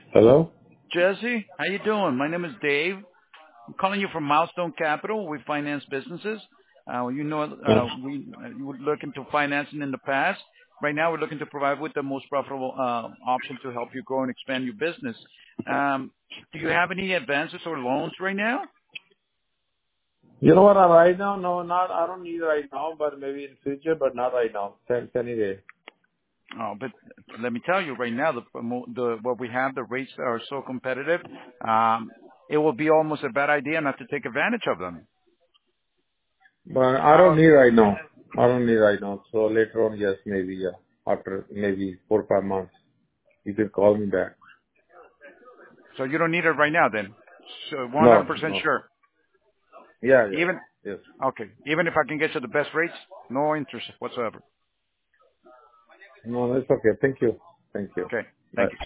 Hello? Jesse, how you doing? My name is Dave. I'm calling you from Milestone Capital. We finance businesses. You were looking to financing in the past. Right now, we're looking to provide with the most profitable option to help you grow and expand your business. Do you have any advances or loans right now? You know what? Right now, no, not. I don't need right now, but maybe in future, but not right now. Thanks anyway. Oh, but let me tell you right now, what we have, the rates are so competitive. It will be almost a bad idea not to take advantage of them. But I don't How? need right now. I don't need right now. So later on, yes, maybe, yeah. After maybe 4 or 5 months, you can call me back. So you don't need it right now then? So No, 100% no. sure. Yeah, yeah. Even Yes. okay. Even if I can get you the best rates, no interest whatsoever. No, it's okay. Thank you. Thank you. Okay. Bye. Thank you.